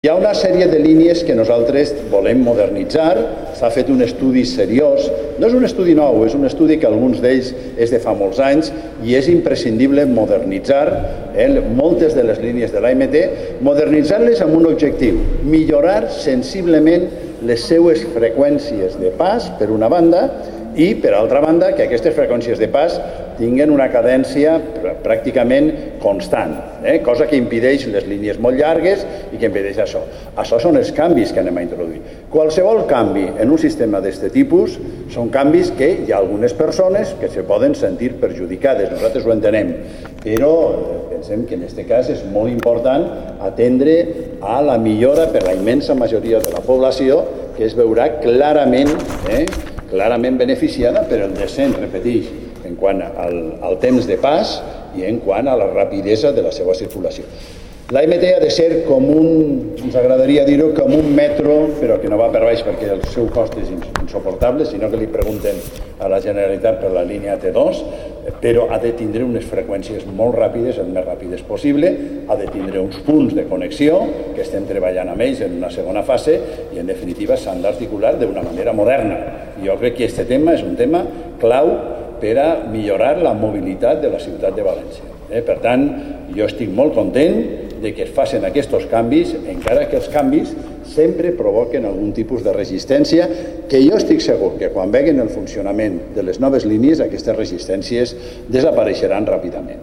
Hi ha una sèrie de línies que nosaltres volem modernitzar, s'ha fet un estudi seriós, no és un estudi nou, és un estudi que alguns d'ells és de fa molts anys i és imprescindible modernitzar moltes de les línies de l'AMT, modernitzar-les amb un objectiu, millorar sensiblement les seues freqüències de pas, per una banda, i, per altra banda, que aquestes freqüències de pas tinguen una cadència pràcticament constant, cosa que impedeix les línies molt llargues i que impedeix això. Això són els canvis que anem a introduir. Qualsevol canvi en un sistema d'aquest tipus són canvis que hi ha algunes persones que se poden sentir perjudicades, nosaltres ho entenem, però pensem que en aquest cas és molt important atendre a la millora per la immensa majoria de la població que es veurà clarament beneficiada per el descens, repeteix, en quant al temps de pas i en quant a la rapidesa de la seva circulació. L'AMT ha de ser com ens agradaria dir-ho, com un metro, però que no va per baix perquè el seu cost és insuportable, sinó que li pregunten a la Generalitat per la línia T2, però ha de tindre unes freqüències molt ràpides, el més ràpides possible, ha de tindre uns punts de connexió, que estem treballant amb ells en una segona fase, i en definitiva s'han d'articular d'una manera moderna. Jo crec que aquest tema és un tema clau per a millorar la mobilitat de la ciutat de València. Per tant, jo estic molt content de que es facin aquests canvis, encara que els canvis sempre provoquen algun tipus de resistència, que jo estic segur que quan vegin el funcionament de les noves línies, aquestes resistències desapareixeran ràpidament.